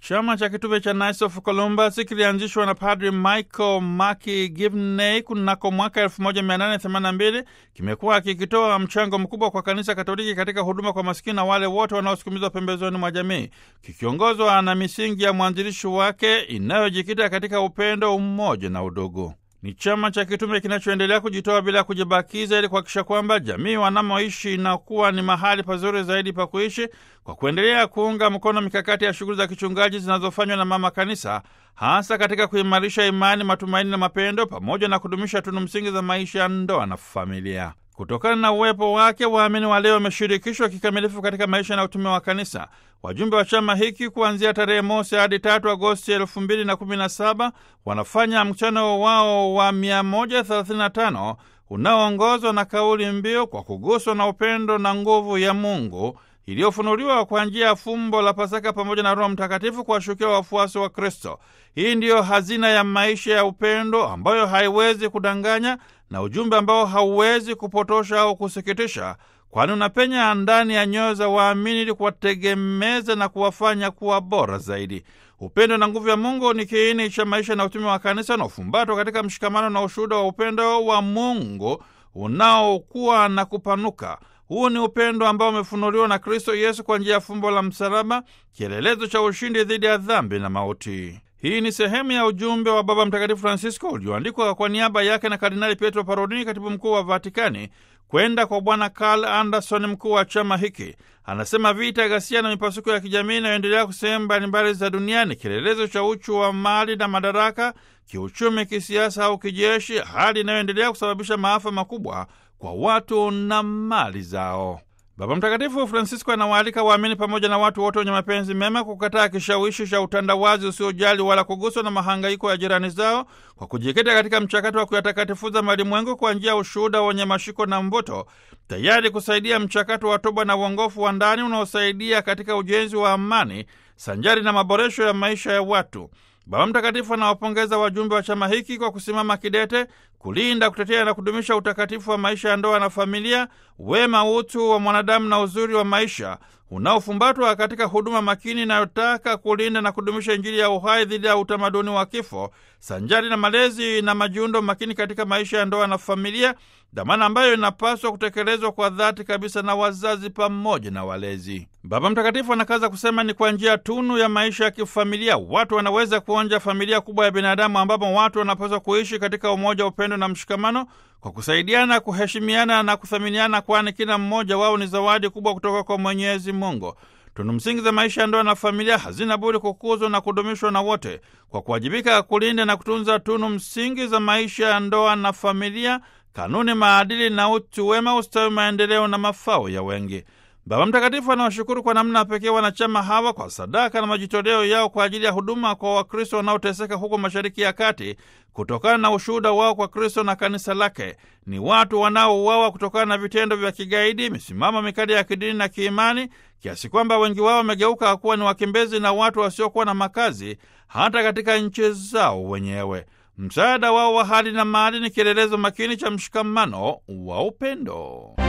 Chama cha kitume cha Knights of Columbus kilianzishwa na Padri Michael McGivney kunako mwaka 1882. Kimekuwa kikitoa mchango mkubwa kwa kanisa Katoliki katika huduma kwa masikini na wale wote wanaosukumizwa pembezoni mwa jamii, kikiongozwa na misingi ya mwanzilishi wake inayojikita katika upendo, umoja na udugu. Ni chama cha kitume kinachoendelea kujitoa bila kujibakiza ili kuhakikisha kwamba jamii wanamoishi inakuwa ni mahali pazuri zaidi pa kuishi, kwa kuendelea kuunga mkono mikakati ya shughuli za kichungaji zinazofanywa na Mama Kanisa, hasa katika kuimarisha imani, matumaini na mapendo, pamoja na kudumisha tunu msingi za maisha ya ndoa na familia. Kutokana na uwepo wake, waamini wa leo wameshirikishwa kikamilifu katika maisha na utume wa kanisa. Wajumbe wa chama hiki kuanzia tarehe 1 hadi 3 Agosti 2017 wanafanya mkutano wao wa 135 unaoongozwa na kauli mbiu kwa kuguswa na upendo na nguvu ya Mungu, iliyofunuliwa kwa njia ya fumbo la Pasaka pamoja na Roho Mtakatifu kuwashukia wafuasi wa Kristo. Hii ndiyo hazina ya maisha ya upendo ambayo haiwezi kudanganya, na ujumbe ambao hauwezi kupotosha au kusikitisha, kwani unapenya ndani ya nyoyo za waamini ili kuwategemeza na kuwafanya kuwa bora zaidi. Upendo na nguvu ya Mungu ni kiini cha maisha na utume wa kanisa, na ufumbatwa katika mshikamano na ushuhuda wa upendo wa Mungu unaokuwa na kupanuka. Huu ni upendo ambao umefunuliwa na Kristo Yesu kwa njia ya fumbo la msalaba, kielelezo cha ushindi dhidi ya dhambi na mauti. Hii ni sehemu ya ujumbe wa Baba Mtakatifu Francisco ulioandikwa kwa niaba yake na Kardinali Pietro Parolin, katibu mkuu wa Vatikani, kwenda kwa Bwana Carl Anderson, mkuu wa chama hiki. Anasema vita, ghasia na mipasuko ya kijamii inayoendelea sehemu mbalimbali za duniani, kielelezo cha uchu wa mali na madaraka, kiuchumi, kisiasa au kijeshi, hali inayoendelea kusababisha maafa makubwa kwa watu na mali zao. Baba Mtakatifu Francisco anawaalika waamini pamoja na watu wote wenye mapenzi mema kukataa kishawishi cha utandawazi usiojali wala kuguswa na mahangaiko ya jirani zao, kwa kujikita katika mchakato wa kuyatakatifuza malimwengu kwa njia ya ushuhuda wenye mashiko na mvuto, tayari kusaidia mchakato wa toba na uongofu wa ndani unaosaidia katika ujenzi wa amani sanjari na maboresho ya maisha ya watu. Baba Mtakatifu anawapongeza wajumbe wa chama hiki kwa kusimama kidete kulinda, kutetea na kudumisha utakatifu wa maisha ya ndoa na familia, wema, utu wa mwanadamu na uzuri wa maisha unaofumbatwa katika huduma makini inayotaka kulinda na kudumisha Injili ya uhai dhidi ya utamaduni wa kifo, sanjari na malezi na majiundo makini katika maisha ya ndoa na familia, dhamana ambayo inapaswa kutekelezwa kwa dhati kabisa na wazazi pamoja na walezi. Baba Mtakatifu anakaza kusema ni kwa njia tunu ya maisha ya kifamilia watu wanaweza kuonja familia kubwa ya binadamu, ambapo watu wanapaswa kuishi katika umoja, upendo na mshikamano, kwa kusaidiana, kuheshimiana na kuthaminiana, kwani kila mmoja wao ni zawadi kubwa kutoka kwa Mwenyezi Mungu. Tunu msingi za maisha ya ndoa na familia hazina budi kukuzwa na kudumishwa na wote, kwa kuwajibika kulinda na kutunza tunu msingi za maisha ya ndoa na familia, kanuni, maadili na utu wema, ustawi, maendeleo na mafao ya wengi. Baba Mtakatifu anawashukuru kwa namna pekee wanachama hawa kwa sadaka na majitoleo yao kwa ajili ya huduma kwa Wakristo wanaoteseka huko Mashariki ya Kati, kutokana na ushuhuda wao kwa Kristo na kanisa lake. Ni watu wanaouawa kutokana na vitendo vya kigaidi, misimamo mikali ya kidini na kiimani, kiasi kwamba wengi wao wamegeuka kuwa ni wakimbizi na watu wasiokuwa na makazi hata katika nchi zao wenyewe. Msaada wao wa hali na mali ni kielelezo makini cha mshikamano wa upendo.